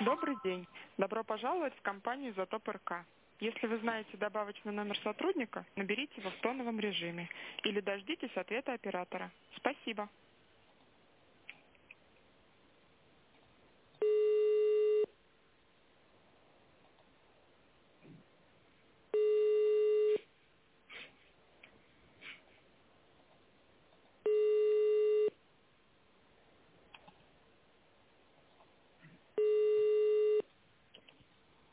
Добрый день. Добро пожаловать в компанию «Изотоп РК». Если вы знаете добавочный номер сотрудника, наберите его в тоновом режиме или дождитесь ответа оператора. Спасибо.